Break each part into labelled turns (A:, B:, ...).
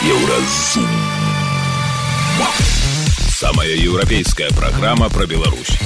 A: Еўразум. Самая еўрапейская праграма пра Беларусь.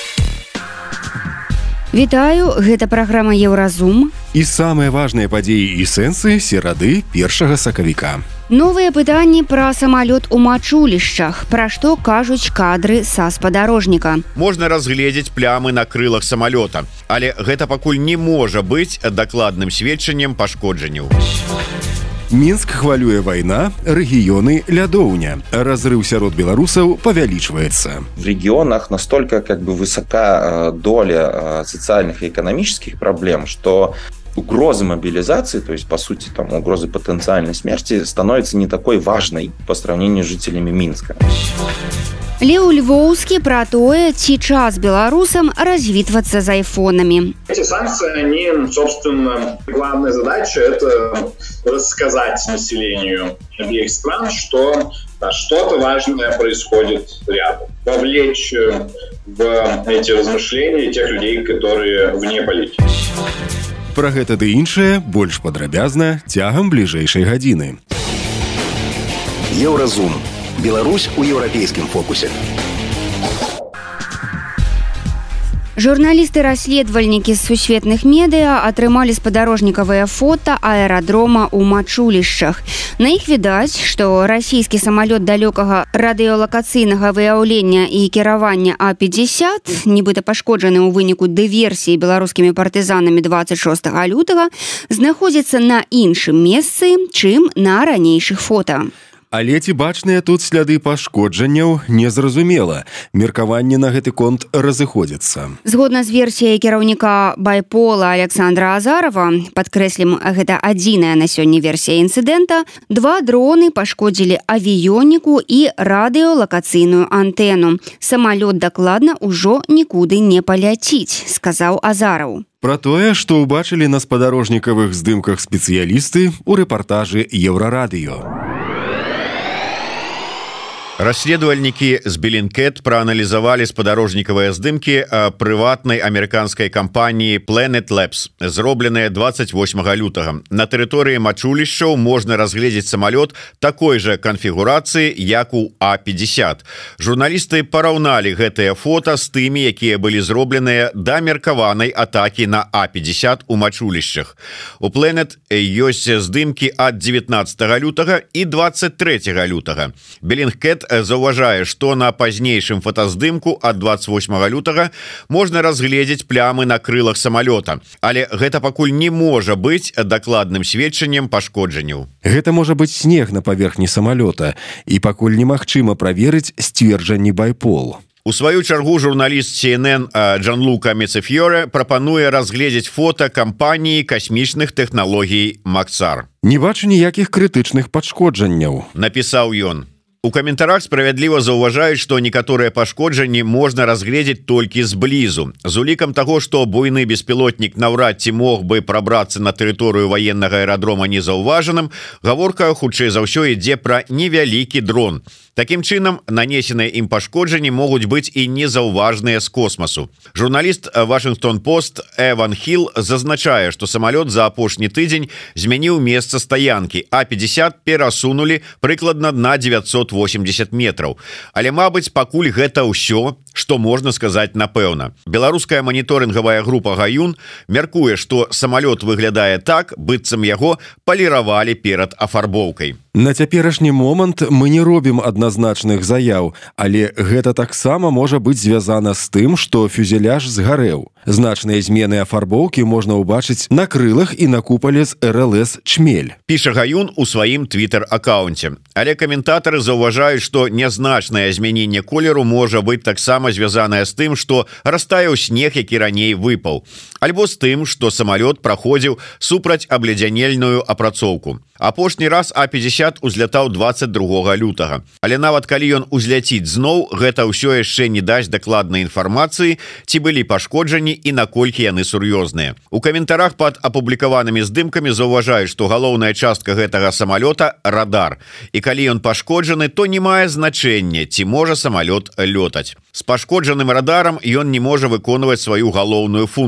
B: Вітаю, гэта праграма Еўразум.
C: І самыя важныя падзеі і сэнсы серады 1 сакавіка.
B: Новыя пытанні пра самалёт у мачулішчах. Пра што кажуць кадры са спадарожніка.
D: Можна разгледзець плямы на крылах самалёта, але гэта пакуль не можа быць дакладным сведчаннем пашкоджанняў.
C: Мінск хвалюе вайна, рэгіёны лядоўня. Разрыв сярод беларусаў павялічваецца.
E: В регионах настолько высока доля социальных и экономических проблем, что угроза мобилизации, то есть, по сути, угроза потенциальной смерти, становится не такой важной по сравнению с жителями Минска.
B: Леў Львоўскі пра тое, ці час беларусам развітвацца з айфонамі.
F: Эти санкции, они, собственно, главная задача – это рассказать населению обеих стран, что что-то важное происходит рядом. Вовлечь в эти размышления тех людей, которые вне политики.
C: Пра гэта ды іншае больш падрабязна цягам бліжэйшай гадзіны.
G: Еўразум. Беларусь у еўрапейскім фокусе.
B: Журналісты-расследавальнікі з сусветных медыа атрымалі спадарожнікавыя фота аэрадрома ў мачулішчах. На іх відаць, што расійскі самалёт далёкага радыёлакацыйнага выяўлення і кіравання А-50, нібыта пашкоджаны ў выніку дыверсіі беларускімі партызанамі 26 лютага, знаходзіцца на іншым месцы, чым на ранейшых фота.
C: Але ці бачныя тут сляды пашкоджанняў, незразумела. Меркаванне на гэты конт разыходзіцца.
B: Згодна з версіяй кіраўніка байпола Александра Азарова, падкрэслім, гэта адзіная на сёння версія інцыдэнта, 2 дроны пашкодзілі авіёніку і радыёлакацыйную антэну. Самалёт дакладна ўжо нікуды не паляціць, сказаў Азараў.
C: Пра тое, што ўбачылі на спадарожнікавых здымках спецыялісты ў рэпартажы Еўрарадыё.
D: Расследавальнікі з Bellingcat прааналізавалі спадарожнікавыя здымкі прыватнай амерыканскай кампаніі Planet Labs, зробленыя 28 лютага. На тэрыторыі мачулішчаў можна разгледзець самалёт такой жа канфігурацыі, як у А-50. Журналісты параўналі гэтыя фота з тымі, якія былі зробленыя да меркаванай атакі на А-50 у мачулішчах. У Planet ёсць здымкі ад 19 лютага і 23 лютага. Bellingcat заўважае, што на пазнейшым фотаздымку ад 28 лютага можна разгледзець плямы на крылах самалёта, але гэта пакуль не можа быць дакладным сведчаннем пашкоджанняў.
C: Гэта можа быць снег на паверхні самалёта, і пакуль немагчыма праверыць сцверджанні байпол.
D: У сваю чаргу журналіст CNN Джанлука Мецефьёре прапануе разгледзець фота кампаніі касмічных тэхналогій Максар.
C: Не бачу ніякіх крытычных пашкоджанняў,
D: напісаў ён. У каментарах справядліва заўважаюць, што некаторыя пашкоджанні можна разгледзець толькі зблізу. З улікам таго, што буйны беспілотнік наўрад ці мог бы прабрацца на тэрыторыю ваеннага аэрадрома незаўважаным, гаворка хутчэй за ўсё ідзе пра невялікі дрон. Такім чынам, нанесеныя ім пашкоджанні могуць быць і незаўважныя з космасу. Журналіст Вашингтон Пост Эван Хилл зазначае, што самалёт за апошні тыдзень змяніў месца стаянкі, А-50 перасунулі прыкладна на 980 метраў. Але, мабыць, пакуль гэта ўсё, што можна сказаць напэўна. Беларуская маніторынгавая група «Гаюн» мяркуе, што самалёт выглядае так, быццам яго паліравалі перад афарбоўкай.
C: На цяперашні момант мы не робім адназначных заяў, але гэта таксама можа быць звязана з тым, што фюзеляж згарэў. Значныя змены афарбоўкі можна ўбачыць на крылах і на купале з РЛС «Чмель».
D: Піша Гаюн у сваім твітер-акаунце. Але каментатары заўважаюць, што нязначнае змяненне колеру можа быць таксама звязанае з тым, што растаяў снег, які раней выпаў, альбо з тым, што самалёт праходзіў супрацьабледзянельную апрацоўку. Апошні раз А-50 узлятаў 22 лютага. Але нават калі ён узляціць зноў, гэта ўсё яшчэ не дасць дакладнай інфармацыі, ці былі пашкоджанні і наколькі яны сур'ёзныя. У каментарах пад апублікаванымі здымкамі заўважаюць, што галоўная частка гэтага самалёта – радар. І калі ён пашкоджаны, то не мае значэння, ці можа самалёт лётаць. З пашкоджаным радарам ён не можа выконваць сваю галоўную функцыю.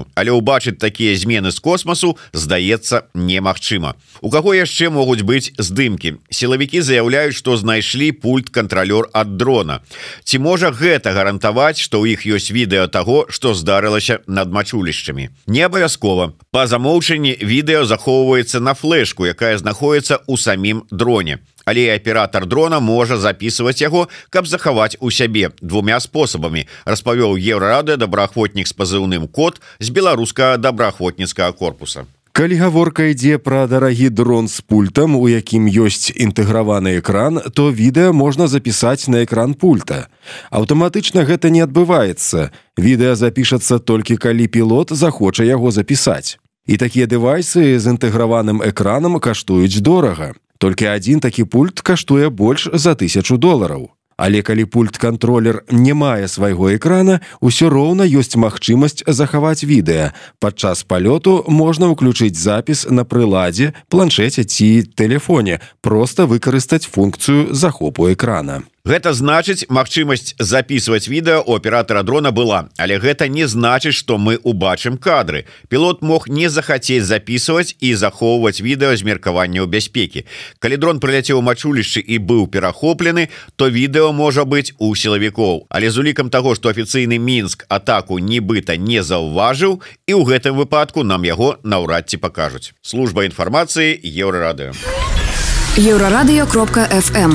D: але ўбачыць такія змены з космасу здаецца немагчыма. У каго яшчэ могуць быць здымкі? Сілавікі заяўляюць, што знайшлі пульт-кантралёр ад дрона. Ці можа гэта гарантаваць, што ў іх ёсць відэа таго, што здарылася над мачулішчамі? Не абавязкова. Па замоўчанні відэа захоўваецца на флешку, якая знаходіцца ў самім дроне. Але аператор дрона можа записываць яго, каб захаваць у сябе двумя спосабамі, распавёў Еўрарадыё добраахвотнік з пазыўным «Кот» з беларускага добраахвотніцкага корпуса.
C: Калі гаворка ідзе пра дарагі дрон з пультам, у якім ёсць інтэграваны экран, то відэа можна запісаць на экран пульта. Аўтаматычна гэта не адбываецца. Відэа запішацца толькі калі пілот захоча яго запісаць. І такія дэвайсы з інтэграваным экранам каштуюць дорага. Толькі адзін такі пульт каштуе больш за $1000. Але калі пульт-кантролер не мае свайго экрана, усё роўна ёсць магчымасць захаваць відэа. Падчас палёту можна ўключыць запіс на прыладзе, планшеце ці тэлефоне, проста выкарыстаць функцыю захопу экрана.
D: Гэта значыць, магчымасць записываць відэа у аператора дрона была, але гэта не значыць, што мы убачым кадры. Пілот мог не захацець записываць і захоўваць відэа з меркаванняў бяспекі. Калі дрон прыляцеў у мачулішчы і быў перахоплены, то відэа можа быць у сілавікоў. Але з улікам таго, што афіцыйны Мінск атаку нібыта не заўважыў, і ў гэтым выпадку нам яго наўрад ці пакажуць. Служба інфармацыі Еўрарадыё.
H: Еўрарадыё.фм.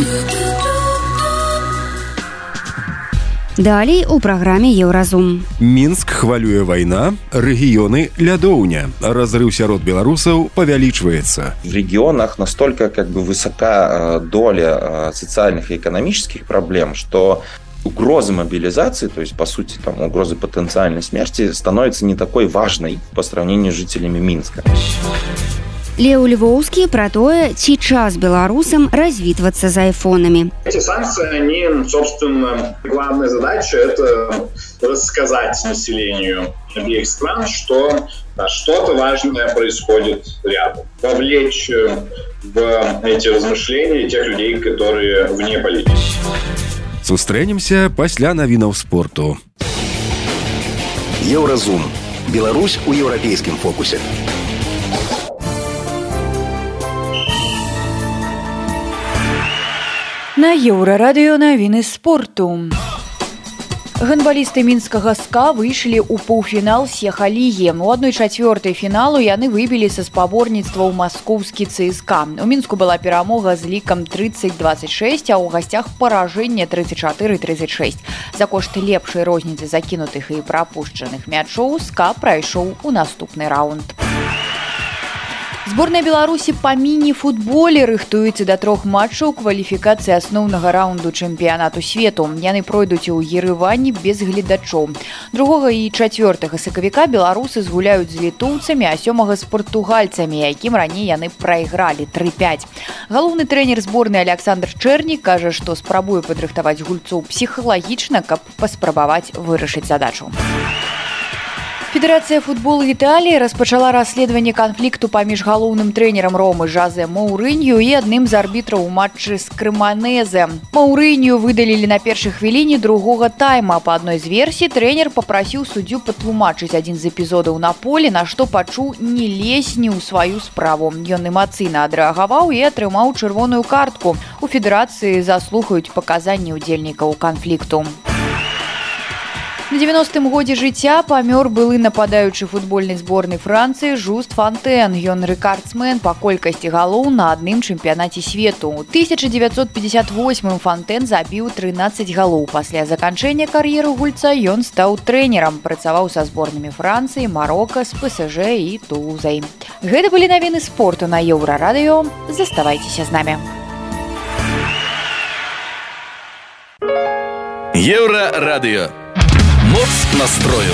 B: Далей у праграме Еўразум.
C: Мінск хвалюе вайна, рэгіёны лядоўня. Разрыв сярод беларусаў павялічваецца.
E: В регионах настолько высока доля социальных и экономических проблем, что угроза мобилизации, то есть, по сути, угроза потенциальной смерти, становится не такой важной по сравнению с жителями Минска.
B: Леў Львоўскі пра тое, ці час беларусам развітвацца з айфонамі.
F: Эти санкции, они, собственно, главная задача – это рассказать населению обеих стран, что что-то важное происходит рядом. Вовлечь в эти размышления тех людей, которые вне политики.
C: Сустрэнемся пасля навінаў спорту.
G: Еўразум. Беларусь у еўрапейскім фокусе.
H: На Еўрарадыё навіны спорту. Гандбалісты мінскага СКА выйшлі ў паўфінал Сеха-лігі. У 1/4 фіналу яны выбілі са спаборніцтваў маскоўскі ЦСКА. У Мінску была перамога з лікам 30-26, а ў гасцях паражэнне 34-36. За кошт лепшай розніцы закінутых і прапушчаных мячоў СКА прайшоў у наступны раунд. Зборная Беларусі па міні-футболе рыхтуецца да 3 матчаў кваліфікацыі асноўнага раунду чэмпіянату свету. Яны пройдуць у Ерэвані без гледачоў. 2 і 4 сакавіка беларусы згуляюць з літоўцамі, а 7 з партугальцамі, якім раней яны прайгралі 3-5. Галоўны трэнер зборнай Александр Чэрнік кажа, што спрабуе падрыхтаваць гульцоў псіхалагічна, каб паспрабаваць вырашыць задачу. Федэрацыя футболу Італіі распачала расследаванне канфлікту паміж галоўным трэнерам Ромы Жозе Маурынью і адным з арбітраў у матчы з Кремонезе. Маурынью выдалілі на першай хвіліне другога тайма. Па адной з версій трэнер папрасіў суддзю патлумачыць адзін з эпізодаў на полі, на што пачуў не лезь не ў сваю справу. Ён эмацыйна адрэагаваў і атрымаў чырвоную картку. У федэрацыі заслухаюць паказанні ўдзельнікаў канфлікту. На 90-м годзе жыцця памёр былы нападаючы футбольнай зборнай Францыі Жуст Фонтен. Ён рэкардсмен па колькасці галоў на адным чэмпіянаце свету. У 1958-м Фонтен забіў 13 галоў. Пасля заканчэння кар'еры гульца ён стаў трэнерам, працаваў са зборнымі Францыі, Марока, з ПСЖ і Тулузай. Гэта былі навіны спорту на Еўрарадыё. Заставайцеся з намі.
A: Еўрарадыё. Моц настрою.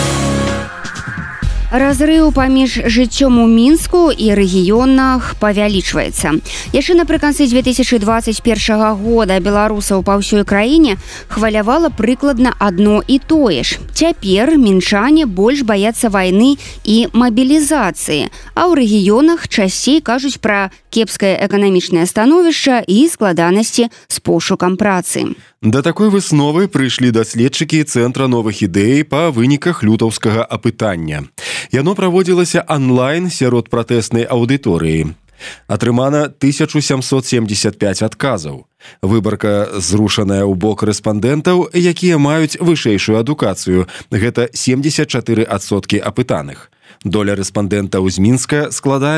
B: Разрыў паміж жыццём у Мінску і рэгіёнах павялічваецца. Яшчэ напрыканцы 2021 года беларусаў па ўсёй краіне хвалявала прыкладна адно і тое ж. Цяпер мінчане больш баяцца вайны і мабілізацыі, а ў рэгіёнах часцей кажуць пра кепскае эканамічнае становішча і складанасці з пошукам працы.
C: Да такой высновы прыйшлі даследчыкі Цэнтра новых ідэй па выніках лютаўскага апытання. Яно праводзілася онлайн сярод пратэснай аўдыторыі. Атрымана 1775 адказаў. Выбарка зрушаная ў бок рэспандэнтаў, якія маюць вышэйшую адукацыю. Гэта 74% апытаных. Доля рэспандэнтаў з Мінска складае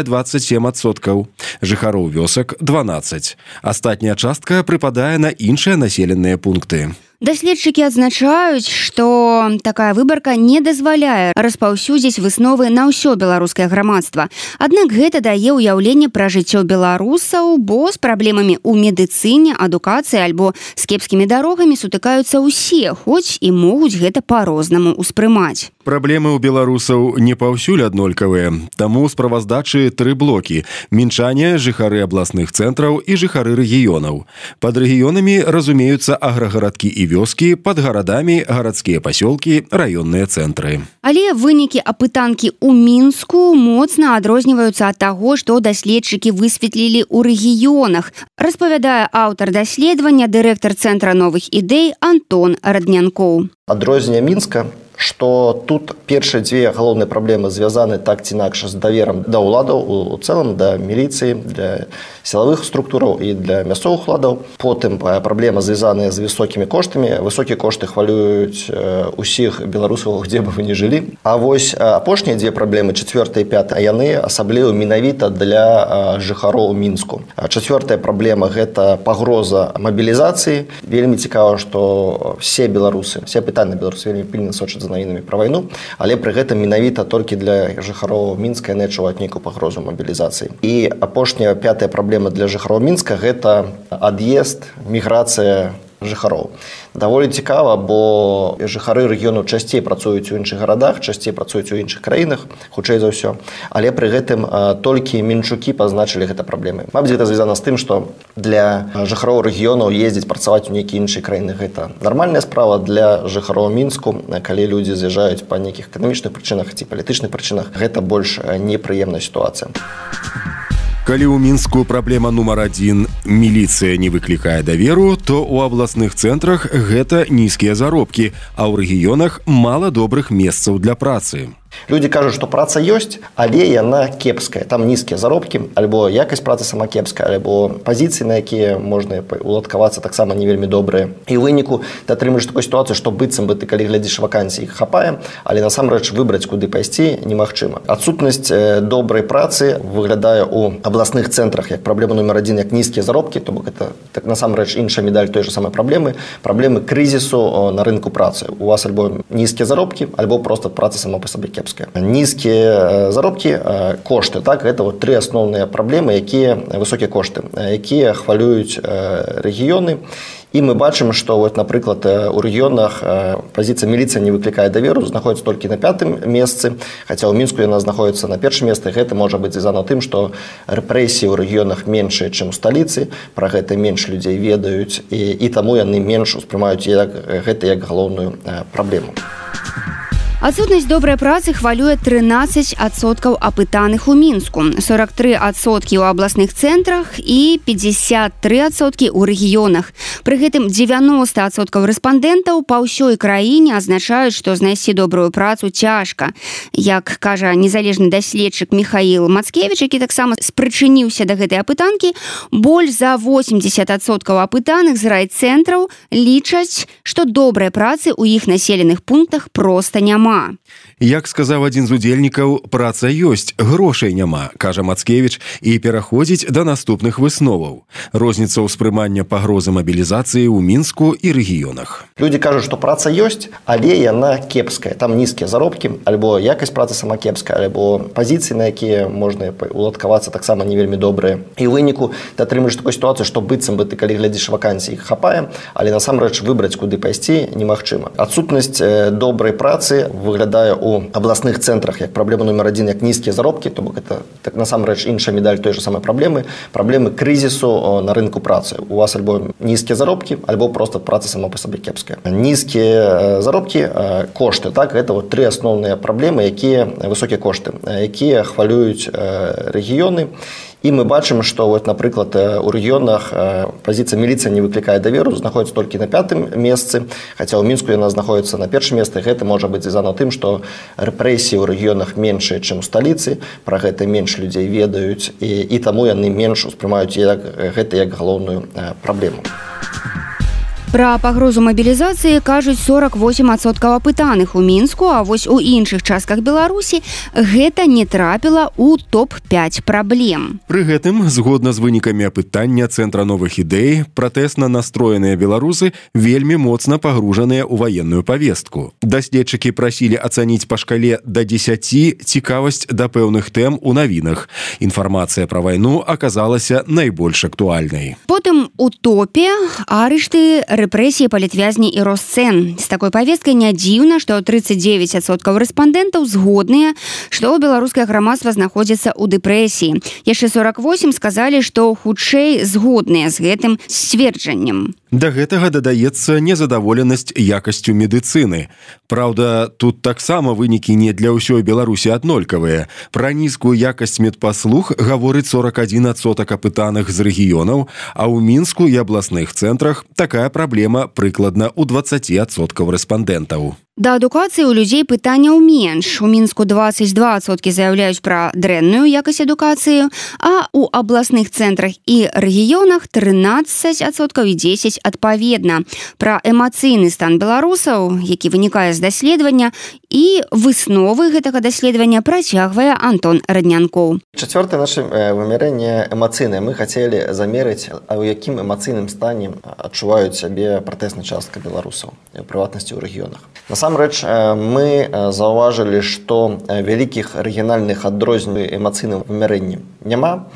C: 27%, жыхароў вёсак – 12%. Астатняя частка прыпадае на іншыя населеныя пункты.
B: Даследчыкі адзначаюць, што такая выбарка не дазваляе распаўсюдзіць высновы на ўсё беларускае грамадства. Аднак гэта дае ўяўленне пра жыццё беларусаў, бо з праблемамі ў медыцыне, адукацыі альбо з кепскімі дарогамі сутыкаюцца ўсе, хоць і могуць гэта па-рознаму ўспрымаць.
C: Праблемы ў беларусаў не паўсюль аднолькавыя, таму ў справаздачы 3 блокі – мінчане, жыхары абласных цэнтраў і жыхары рэгіёнаў. Пад рэгіёнамі разумеюцца аграгарадкі і вёскі, пад гарадамі гарадскія пасёлкі, раённыя цэнтры.
B: Але вынікі апытанкі ў Мінску моцна адрозніваюцца ад таго, што даследчыкі высветлілі ў рэгіёнах, распавядае аўтар даследавання, дырэктар цэнтра новых ідэй Антон Раднянкоў.
I: Адрозненне Мінска, што тут першыя дзве галоўныя праблемы звязаны так ці інакш з даверам да ўладаў у цэлым, да міліцыі, для сілавых структураў і для мясцовых уладаў. Потым праблема звязаная з высокімі коштамі. Высокія кошты хвалююць усіх беларусаў, дзе бы вы не жылі. А вось апошнія дзве праблемы, 4 і 5, яны асабліва менавіта для жыхароў Мінску. Чацвёртая праблема – гэта пагроза мабілізацыі. Вельмі цікава, што все беларусы, все апытаныя беларусы вельмі пільна сочаць за навінамі пра вайну, але пры гэтым менавіта толькі для жыхароў Мінска яны адчуваюць нейкую пагрозу мабілізацыі. І апошняя, 5-я праблема для жыхароў Мінска – гэта ад'езд, міграцыя жыхароў. Даволі цікава, бо жыхары рэгіёну часцей працуюць у іншых гарадах, часцей працуюць у іншых краінах, хутчэй за ўсё, але пры гэтым толькі мінчукі пазначылі гэта праблемы. Мабыць, гэта звязана з тым, што для жыхароў рэгіёнаў ездзіць працаваць у нейкія іншыя краіны гэта нармальная справа. Для жыхароў Мінску, калі людзі з'язджаюць па нейкіх эканамічных прычынах ці палітычных прычынах, гэта больш непрыемная сітуацыя.
C: Калі ў Мінску праблема нумар 1 – міліцыя не выклікае даверу, то ў абласных цэнтрах гэта нізкія заробкі, а ў рэгіёнах мала добрых месцаў для працы.
I: Людзі кажуць, што праца ёсць, але яна кепская. Там нізкія заробкі, альбо якасць працы сама кепская, альбо пазіцыі, на якія можна уладкавацца, таксама не вельмі добрыя. І ў выніку ты атрымаеш такую сітуацыю, што быццам бы ты, калі глядзіш вакансій, іх хапае, але насамрэч выбраць, куды пайсці, немагчыма. Адсутнасць добрай працы выглядае ў абласных цэнтрах як праблема нумар 1, як нізкія заробкі, то бок гэта так насамрэч іншая медаль той же самай праблемы крызісу на рынку працы. У вас альбо нізкія заробкі, альбо проста праца сама па сабе кепская. Нізкія заробкі, кошты, так, гэта вот 3 асноўныя праблемы, якія высокія кошты, якія хвалююць рэгіёны. І мы бачым, што, вот, напрыклад, у рэгіёнах пазіцыя міліцыя не выклікае даверу, знаходзіцца толькі на 5-м месцы, хаця ў Мінску яна знаходзіцца на 1-м месцы. Гэта можа быць звязана тым, што рэпрэсіі ў рэгіёнах меншыя, чым у сталіцы, пра гэта менш людзей ведаюць, і таму яны менш успрымаюць гэта як галоўную праблему.
B: Адсутнасць добрай працы хвалюе 13% апытаных у Мінску, 43% ў абласных цэнтрах і 53% у рэгіёнах. Пры гэтым 90% рэспандэнтаў па ўсёй краіне азначаюць, што знайсці добрую працу цяжка. Як кажа незалежны даследчык Михаил Мацкевіч, які таксама спрычыніўся да гэтай апытанкі, больш за 80% апытаных з райцэнтраў лічаць, што добрай працы ў іх населеных пунктах проста няма.
C: Як сказаў адзін з удзельнікаў, праца ёсць, грошай няма, кажа Мацкевіч, і пераходзіць да наступных высноваў. Розніца ўспрымання пагрозы мабілізацыі ў Мінску і рэгіёнах.
I: Людзі кажуць, што праца ёсць, але яна кепская. Там нізкія заробкі, альбо якасць працы сама кепская, альбо пазіцыі, на якія можна уладкавацца, таксама не вельмі добрыя. І ў выніку ты атрымаеш такую сітуацыю, што быццам бы ты, калі глядзіш вакансій, іх хапае, але насамрэч выбраць, куды пайсці, немагчыма. Адсутнасць добрай працы выглядае ў абласных цэнтрах як праблема нумар 1, як нізкія заробкі, то бок гэта так насамрэч іншая медаль той же самай праблемы крызісу на рынку працы. У вас альбо нізкія заробкі, альбо проста праца сама па сабе кепская. Нізкія заробкі, кошты, так, гэта вот 3 асноўныя праблемы, высокія кошты, якія хвалююць рэгіёны. І мы бачым, што вот, напрыклад, у рэгіёнах пазіцыя міліцыя не выклікае даверу, знаходзіцца толькі на 5-м месцы, хаця ў Мінску яна знаходзіцца на 1-м месцы. Гэта можа быць звязана тым, што рэпрэсіі ў рэгіёнах меншыя, чым у сталіцы, пра гэта менш людзей ведаюць, і таму яны менш успрымаюць гэта як галоўную праблему.
B: Пра пагрозу мабілізацыі кажуць 48% апытаных у Мінску, а вось у іншых частках Беларусі гэта не трапіла ў топ-5 праблем.
C: Пры гэтым, згодна з вынікамі апытання Цэнтра новых ідэй, пратэсна настроеныя беларусы вельмі моцна пагружаныя ў ваенную павестку. Даследчыкі прасілі ацаніць па шкале да 10 цікавасць да пэўных тэм у навінах. Інфармацыя пра вайну аказалася найбольш актуальнай.
B: Потым у топе арышты, рэпрэсіі, палітвязні і рост цэн. З такой павесткай не дзіўна, што 39% рэспандэнтаў згодныя, што беларускае грамадства знаходзіцца ў дэпрэсіі. Яшчэ 48% сказалі, што хутчэй згодныя з гэтым сцверджаннем.
C: Да гэтага дадаецца незадаволенасць якасцю медыцыны. Праўда, тут таксама вынікі не для ўсёй Беларусі аднолькавыя. Пра нізкую якасць медпаслуг гаворыць 41% апытаных з рэгіёнаў, а ў Мінску і абласных цэнтрах такая праблема прыкладна ў 20% рэспандэнтаў.
B: Да адукацыі ў людзей пытанняў менш. У Мінску 22% заяўляюць пра дрэнную якасць адукацыі, а ў абласных цэнтрах і рэгіёнах 13% і 10% адпаведна. Пра эмацыйны стан беларусаў, які вынікае з даследавання, і высновы гэтага даследавання працягвае Антон Раднянкоў.
I: Чацвёртае наше вымярэнне эмацыйнае. Мы хацелі замерыць, у якім эмацыйным стане адчуваюць сябе пратэсная частка беларусаў, у прыватнасці ў рэгіёнах. Насамрэч, мы заўважылі, што вялікіх рэгіянальных адрозненняў эмацыйным вымярэнні няма.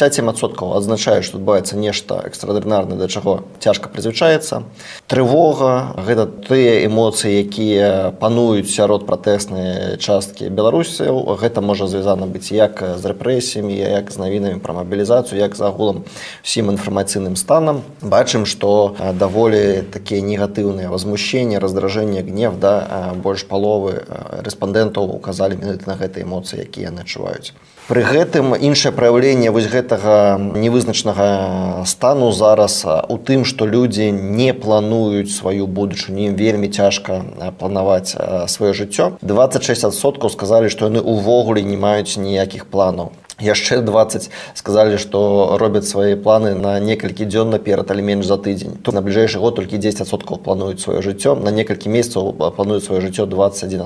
I: 67% адзначаюць, што адбываецца нешта экстраардынарнае, да чаго цяжка прызвычаецца. Трывога – гэта тыя эмоцыі, якія пануюць сярод пратэснай часткі беларусаў. Гэта можа звязана быць як з рэпрэсіямі, як з навінамі пра мабілізацыю, як з агулам усім інфармацыйным станам. Бачым, што даволі такія негатыўныя возмущенні, раздражэнне, гнев, больш паловы рэспандэнтаў указалі менавіта на гэтыя эмоцыі, якія яны адчуваюць. Пры гэтым іншае праяўленне вось гэтага невызначанага стану зараз у тым, што людзі не плануюць сваю будучыню, ім вельмі цяжка планаваць сваё жыццё. 26% сказалі, што яны ўвогуле не маюць ніякіх планаў. Яшчэ 20 сказалі, што робяць свае планы на некалькі дзён наперад, але менш за тыдзень. То на бліжэйшы год толькі 10% плануюць сваё жыццё, на некалькі месяцаў плануюць сваё жыццё 21%.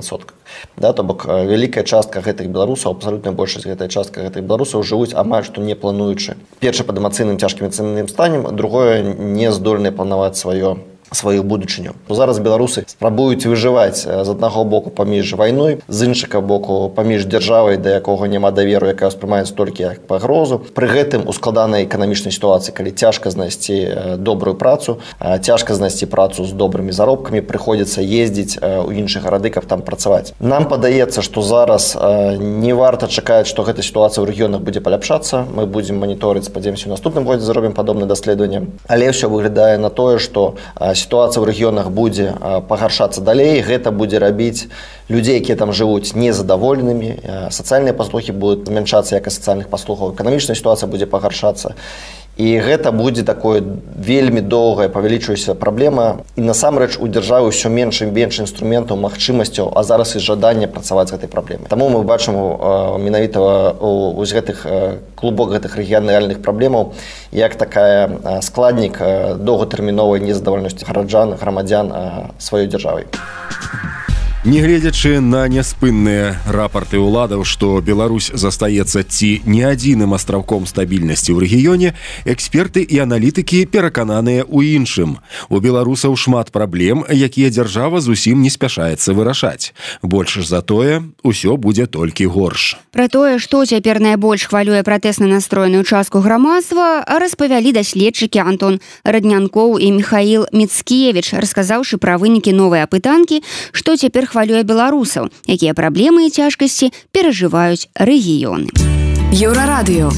I: То бок вялікая частка гэтых беларусаў, абсалютная большасць гэтай частка гэтых беларусаў жывуць амаль што не плануючы. Першы пад эмацыйным цяжкім эмацыйным станем, другое не здольныя планаваць сваю будучыню. Зараз беларусы спрабуюць выжываць з аднаго боку паміж вайной, з іншага боку паміж дзяржавай, да якога няма даверу, якая ўспрымаецца толькі як пагрозу. Пры гэтым у складанай эканамічнай сітуацыі, калі цяжка знайсці добрую працу, цяжка знайсці працу з добрымі заробкамі, прыходзіцца ездзіць у іншыя гарады, каб там працаваць. Нам падаецца, што зараз не варта чакаць, што гэта сітуацыя ў рэгіёнах будзе паляпшацца. Мы будзем маніторыць, спадзяёмся, у наступным годзе зробім падобнае даследаванне. Але ўсё выглядае на тое, што сітуацыя ў рэгіёнах будзе пагаршацца далей, гэта будзе рабіць людзей, якія там жывуць, незадаволенымі, сацыяльныя паслугі будуць змяншацца якасць сацыяльных паслугаў, эканамічная сітуацыя будзе пагаршацца. І гэта будзе такое вельмі доўгая, павялічваючая праблема. І насамрэч у дзяржавы ўсё менш і менш інструментаў, магчымасцяў, а зараз і жадання працаваць з гэтай праблемай. Таму мы бачым менавіта у гэтых клубок гэтых рэгіянальных праблемаў як такая складнік доўгатэрміновай незадаволенасці грамадзян сваёй дзяржавай.
C: Нягледзячы на няспынныя рапарты ўладаў, што Беларусь застаецца ці не адзіным астраўком стабільнасці ў рэгіёне, эксперты і аналітыкі перакананыя ў іншым. У беларусаў шмат праблем, якія дзяржава зусім не спяшаецца вырашаць. Больш за тое, усё будзе толькі горш.
B: Пра тое, што цяпер найбольш хвалюе пратэсна настроеную частку грамадства, распавялі даследчыкі Антон Раднянкоў і Михаил Мицкевич, расказаўшы пра вынікі новай апытанкі, што цяпер хвалюе беларусаў, якія праблемы і цяжкасці перажываюць рэгіёны.
J: Еўрарадыё.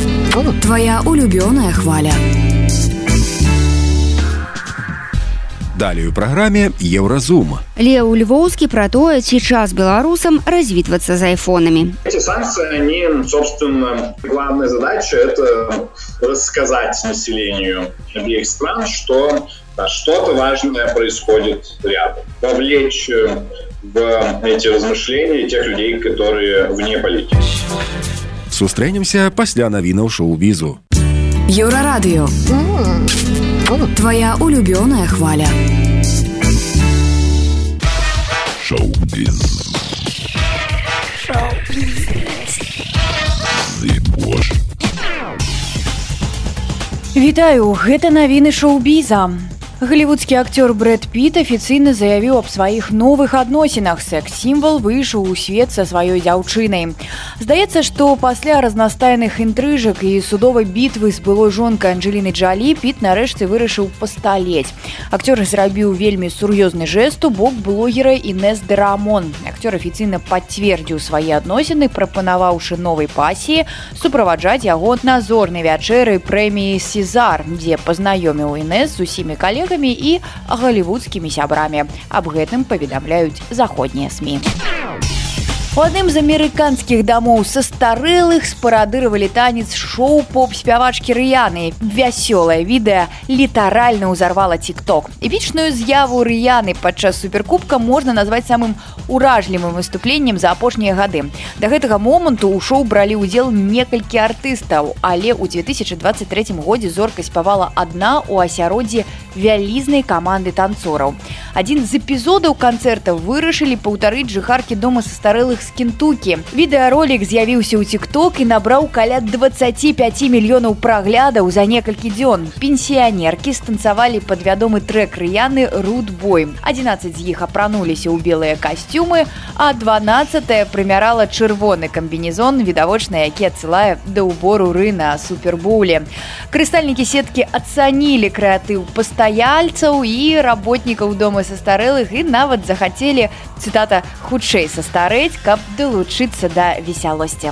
J: Твоя улюбёная хваля.
C: Далее у программе Евразум.
B: Лео Львовский про то, ці час белорусам развитываться за айфонами.
F: Эти санкции, они, собственно, главная задача – это рассказать населению обеих стран, что что-то важное происходит рядом. Вовлечь в эти размышления тех людей, которые вне политики.
C: Сустрэнемся пасля навінаў шоу-бізу.
J: Еўрарадыё. Твоя улюбёная хваля.
A: Шоу-біз.
H: Вітаю, гэта навіны шоу-біза. Голливудский актер Брэд Питт официально заявил об своих новых адносінах. Секс-символ выйшаў у свет со сваёй дзяўчынай. Здаецца, што пасля разнастайных інтрыжак і судовай бітвы з былой жонкай Анджеліны Джолі Питт нарэшце вырашыў пасталець. Актер зрабіў вельмі сур'ёзны жэст у бок блогера Інэс де Рамон. Актер афіцыйна пацвердзіў свае адносіны, прапанаваўшы новай пасіі суправаджаць яго на зорнай вячэры прэміі «Сезар», дзе пазнаёміў Інэс з усімі калегамі і голливудскімі сябрамі. Аб гэтым паведамляюць заходнія СМІ. У адным з амерыканскіх дамоў састарэлых спарадыравалі танец шоу поп-спявачкі Рыяны. Вясёлае відэа літаральна ўзарвала TikTok. Эпічную з'яву Рыяны падчас суперкубка можна назваць самым уражлівым выступленнем за апошнія гады. Да гэтага моманту ў шоу бралі ўдзел некалькі артыстаў, але ў 2023 годзе зорка спявала адна ў асяроддзі вялізнай каманды танцораў. Адзін з эпізодаў канцэрта вырашылі паўтарыць жыхаркі дома састарэлых з Кентукі. Відэаролік з'явіўся ў TikTok і набраў каля 25 мільёнаў праглядаў за некалькі дзён. Пенсіянеркі станцавалі пад вядомы трэк Рыяны «Rude Boy». 11 з іх апрануліся ў белыя касцюмы, а 12-я прымярала чырвоны камбінезон, відавочна, які адсылае да ўбору Ры на супербоуле. Карыстальнікі сеткі ацанілі крэатыў пастаяльцаў і работнікаў дома састарэлых і нават захацелі, цытата, «хутчэй састарэць, каб далучыцца да весялосці».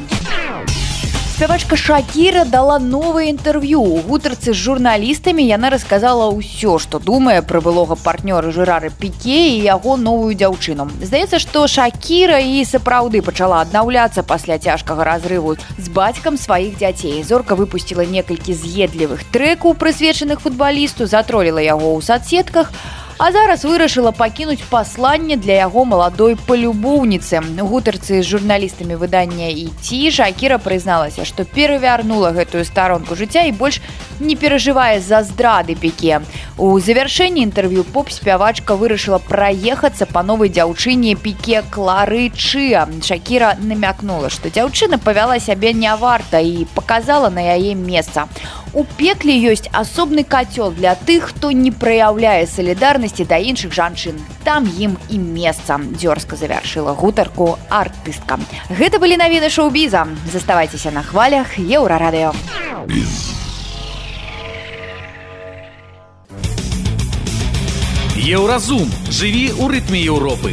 H: Спявачка Шакіра дала новае інтэрв'ю. У гутарцы з журналістамі яна расказала ўсё, што думае пра былога партнёра Жерара Піке і яго новую дзяўчыну. Здаецца, што Шакіра і сапраўды пачала аднаўляцца пасля цяжкага разрыву з бацькам сваіх дзяцей. Зорка выпусціла некалькі з'едлівых трэкаў, прысвечаных футбалісту, затроліла яго ў соцсетках, а зараз вырашыла пакінуць пасланне для яго маладой палюбоўніцы. У гутарцы з журналістамі выдання «ІТ» Шакіра прызналася, што перавярнула гэтую старонку жыцця і больш не перажывае за здрады Піке. У завяршэнні інтэрв'ю поп-спявачка вырашыла праехацца па новай дзяўчыне Піке Клары Чыа. Шакіра намякнула, што дзяўчына павяла сябе няварта і паказала на яе месца. У пекле ёсць асобны кацёл для тых, хто не праяўляе салідарнасці да іншых жанчын. Там ім і месца, дзёрзка завяршыла гутарку артыстка. Гэта былі навіны шоу-біза. Заставайцеся на хвалях Еўрарадыё.
A: Еўразум. Жыві ў рытме Еўропы.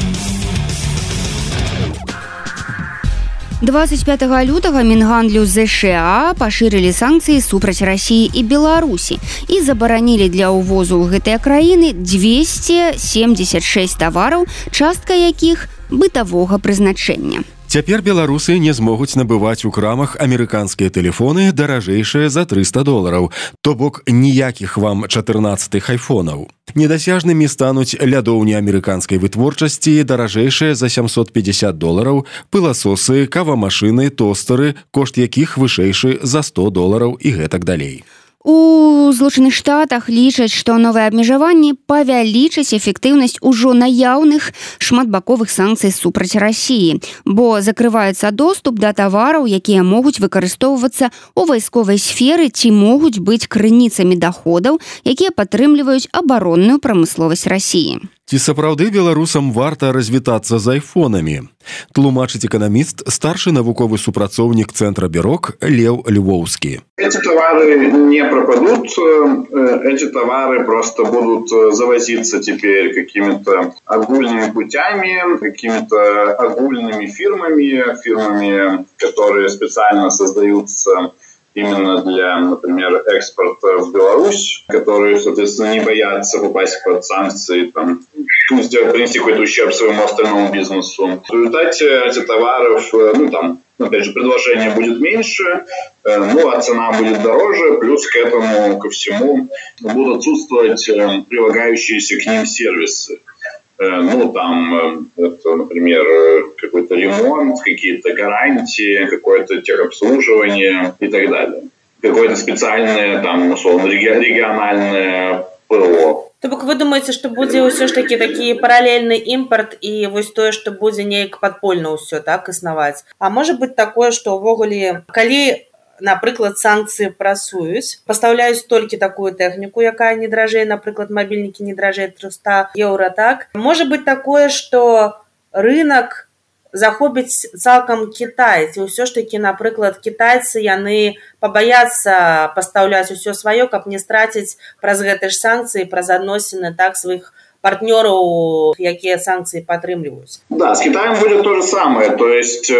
B: 25 лютага Мінгандлю ЗША пашырылі санкцыі супраць Расіі і Беларусі і забаранілі для ўвозу ў гэтыя краіны 276 тавараў, частка якіх бытавога прызначэння.
C: Цяпер беларусы не змогуць набываць у крамах амерыканскія тэлефоны даражэйшыя за $300, то бок ніякіх вам 14-х айфонаў. Недасяжнымі стануць лядоўні амерыканскай вытворчасці, даражэйшыя за $750, пыласосы, кавамашыны, тостары, кошт якіх вышэйшы за $100 і гэтак далей.
B: У Злучаных Штатах лічаць, што новыя абмежаванні павялічаць эфектыўнасць ужо наяўных шматбаковых санкцый супраць Расіі, бо закрываецца доступ да тавараў, якія могуць выкарыстоўвацца ў вайсковай сферы ці могуць быць крыніцамі даходаў, якія падтрымліваюць абаронную прамысловасць Расіі.
C: Ці сапраўды беларусам варта развітацца з айфонамі? Тлумачыць эканаміст, старшы навуковы супрацоўнік Цэнтра Бюрок Леў Львовскі.
F: Эти товары не пропадут, эти товары просто будут завозиться теперь какими-то огульными путями, какими-то огульными фирмами, которые специально создаются именно для, например, экспорта в Беларусь, которые, соответственно, не боятся попасть под санкции, там, принести какой-то ущерб своему остальному бизнесу. В результате этих товаров, опять же, предложение будет меньше, а цена будет дороже, плюс к этому, ко всему, будут отсутствовать прилагающиеся к ним сервисы. Это, например, какой-то ремонт, какие-то гарантии, какое-то техобслуживание и так далее. Какое-то специальное, условно, региональное ПО.
K: То бок вы думаеце, што будзе ўсё ж такі такі паралельны імпарт і вось тое, што будзе неяк падпольна ўсё так існаваць. А можа быць такое, што ўвогуле, калі, напрыклад, санкцыі прасуюць, пастаўляюць толькі такую тэхніку, якая не дражэй, напрыклад, мабільнікі не дражэй 300 еўра, так? Можа быць такое, што рынак захопіць цалкам Кітай, ці ўсё ж такі, напрыклад, кітайцы, яны пабаяцца пастаўляць усё сваё, каб не страціць праз гэты ж санкцыі, праз адносіны так сваіх партнёраў, якія санкцыі падтрымліваюць.
F: Да, с Китаем будет то же самое, то есть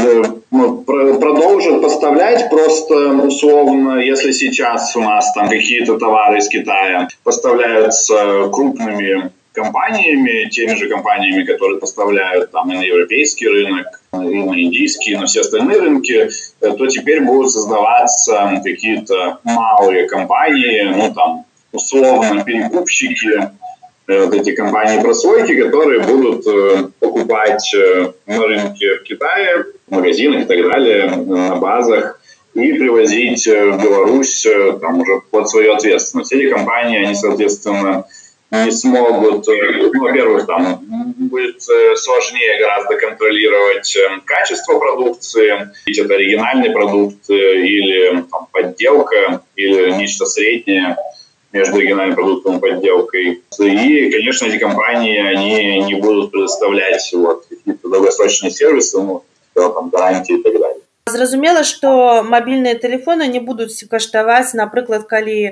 F: продолжат поставлять, просто условно, если сейчас у нас там какие-то товары из Китая поставляются крупными компаниями, теми же компаниями, которые поставляют там и на европейский рынок, и на индийский, и на все остальные рынки, то теперь будут создаваться какие-то малые компании, условно перекупщики, эти компании-прослойки, которые будут покупать на рынке в Китае, в магазинах и так далее, на базах, и привозить в Беларусь уже под свою ответственность. Эти компании, они, соответственно, не смогут, во-первых, будет сложнее гораздо контролировать качество продукции, ведь это оригинальный продукт или подделка, или нечто среднее между оригинальным продуктом и подделкой. И, конечно, эти компании, они не будут предоставлять какие-то долгосрочные сервисы, гарантии и так далее.
K: Зразумела, што мабільныя тэлефоны не будуць каштаваць, напрыклад, калі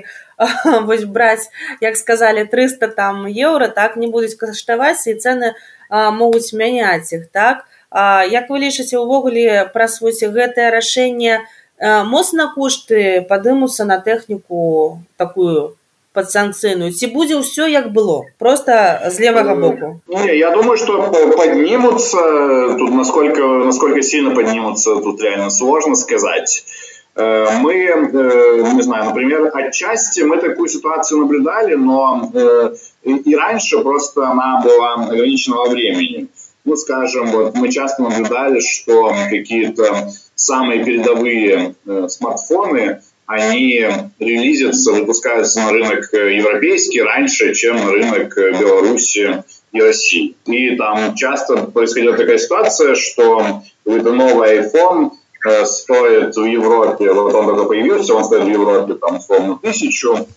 K: браць, як сказалі, 300 еўра, так, не будуць каштаваць, і цэны могуць мяняць іх, так? Як вы лічыце, увогуле, праз гэтае рашэнне моцна кошты падымуцца на тэхніку такую подсанкцыйную? Ці будзе ўсё як было? Просто з левага боку.
F: Я думаю, что поднимутся. Тут насколько сильно поднимутся, тут реально сложно сказать. Мы, не знаю, например, отчасти мы такую ситуацию наблюдали, но и раньше просто она была ограничена во времени. Скажем, мы часто наблюдали, что какие-то самые передовые смартфоны, они релизятся, выпускаются на рынок европейский раньше, чем на рынок Беларуси и России. И там часто происходила такая ситуация, что какой-то новый iPhone стоит в Европе, он только появился, он стоит в Европе условно 1000,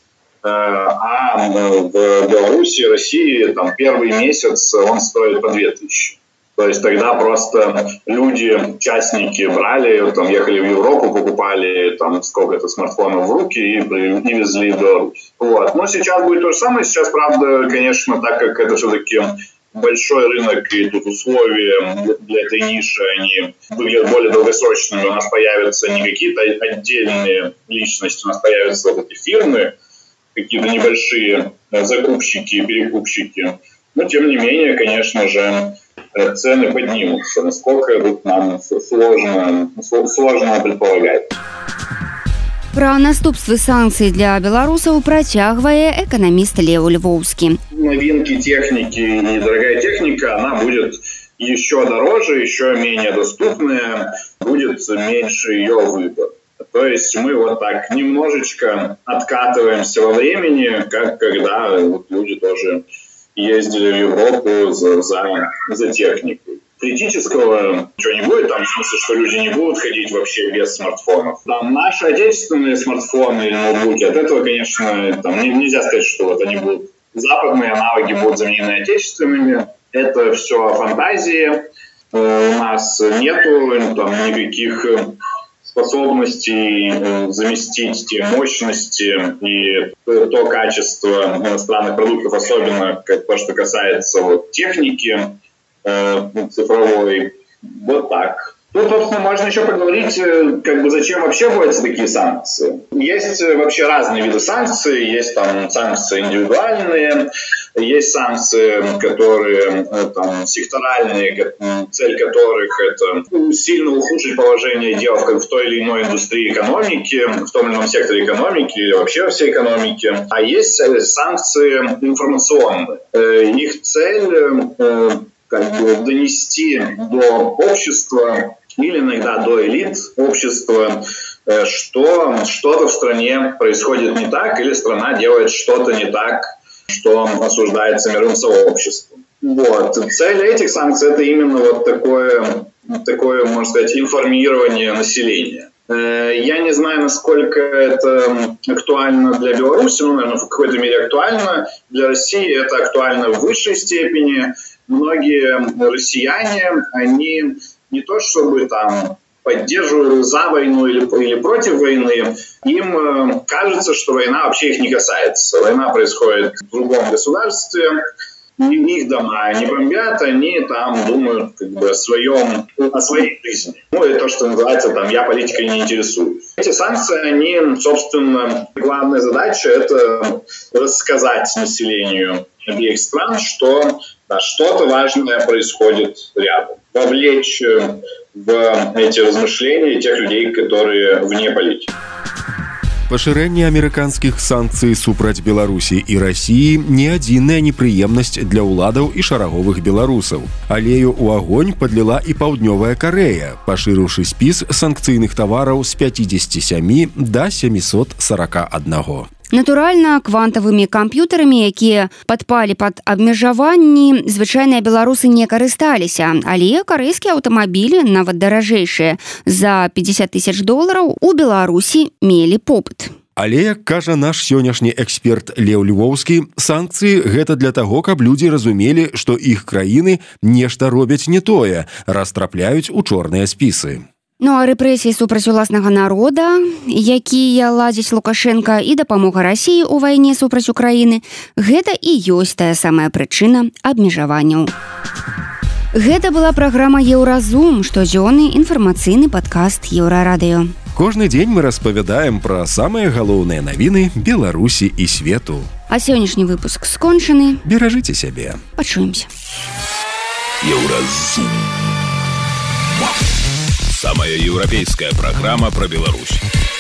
F: а в Беларуси и России первый месяц он стоит по 2000. То есть тогда просто люди, частники брали, ехали в Европу, покупали сколько-то смартфонов в руки и везли в Беларусь. Но сейчас будет то же самое. Сейчас, правда, конечно, так как это все-таки большой рынок, и тут условия для этой ниши, они выглядят более долгосрочными. У нас появятся не какие-то отдельные личности, у нас появятся эти фирмы, какие-то небольшие закупщики, перекупщики. Но, тем не менее, конечно же, цены поднимутся. Насколько тут нам сложно предполагать.
B: Пра наступствы санкцый для беларусаў працягвае эканаміст Леў Львоўскі.
F: Новинки техники и дорогая техника, она будет еще дороже, еще менее доступная, будет меньше ее выбор. То есть мы так немножечко откатываемся во времени, как когда люди тоже ездили в Европу за техникой. Критического ничего не будет, в смысле, что люди не будут ходить вообще без смартфонов. Наши отечественные смартфоны или ноутбуки, от этого, конечно, нельзя сказать, что они будут, западные аналоги будут заменены отечественными. Это все фантазии. У нас нету никаких способностей заместить те мощности и то качество иностранных продуктов, особенно то, что касается техники цифровой. Вот так. Тут, собственно, можно еще поговорить, зачем вообще вводятся такие санкции. Есть вообще разные виды санкций. Есть там санкции индивидуальные, есть санкции, которые секторальные, цель которых это сильно ухудшить положение дел в той или иной индустрии экономики, в том или ином секторе экономики или вообще во всей экономике. А есть санкции информационные. Их цель донести до общества или иногда до элит общества, что что-то в стране происходит не так, или страна делает что-то не так, что осуждается мировым сообществом. Цель этих санкций – это именно такое, можно сказать, информирование населения. Я не знаю, насколько это актуально для Беларуси, наверное, в какой-то мере актуально. Для России это актуально в высшей степени. Многие россияне, они не то чтобы поддерживают за войну или против войны, им кажется, что война вообще их не касается. Война происходит в другом государстве, их дома не бомбят, они думают о своей жизни. И то, что называется, я политикой не интересуюсь. Эти санкции, они, собственно, главная задача – это рассказать населению обеих стран, что что-то важное происходит рядом. Вовлечь в эти размышления тех людей, которые вне политики.
C: Пашырэнне амерыканскіх санкцый супраць Беларусі і Расіі не адзіная непрыемнасць для ўладаў і шараговых беларусаў. Алею ў агонь падліла і Паўднёвая Карэя, пашырыўшы спіс санкцыйных тавараў з 57 да 741.
B: Натуральна, квантавымі камп'ютарамі, якія падпалі пад абмежаванні, звычайныя беларусы не карысталіся, але карэйскія аўтамабілі, нават даражэйшыя за $50,000, у Беларусі мелі попыт.
C: Але, як кажа наш сённяшні эксперт Леў Львоўскі, санкцыі гэта для таго, каб людзі разумелі, што іх краіны нешта робяць не тое, раз трапляюць у чорныя спісы.
B: А рэпрэсіі супраць уласнага народа, якія ладзіць Лукашенка, і дапамога Расіі ў вайне супраць Украіны, гэта і ёсць тая самая прычына абмежаванняў. Гэта была праграма «Еўразум», штодзённы інфармацыйны падкаст Еўрарадыё.
C: Кожны дзень мы распавядаем пра самыя галоўныя навіны Беларусі і свету.
B: А сённяшні выпуск скончаны.
C: Беражыце сябе.
B: Пачуемся.
L: Еўразум. Самая европейская программа про Беларусь.